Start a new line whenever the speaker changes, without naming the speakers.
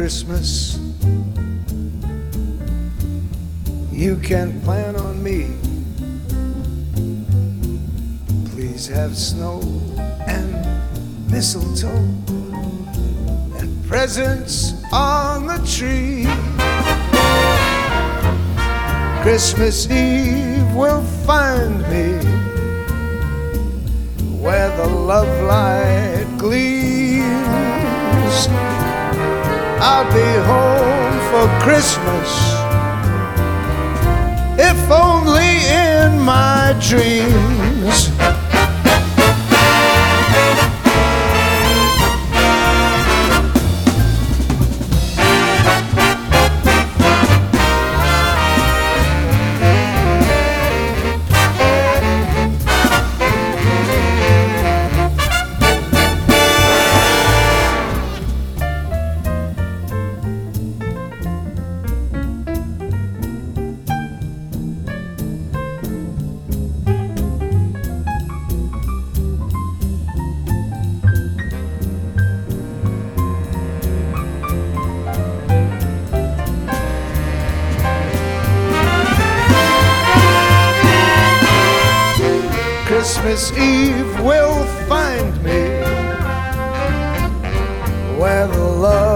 Christmas. You can plan on me. Please have snow and mistletoe and presents on the tree. Christmas Eve will find me where the love light gleams. I'll be home for Christmas, if only in my dreams. Christmas Eve will find me where the love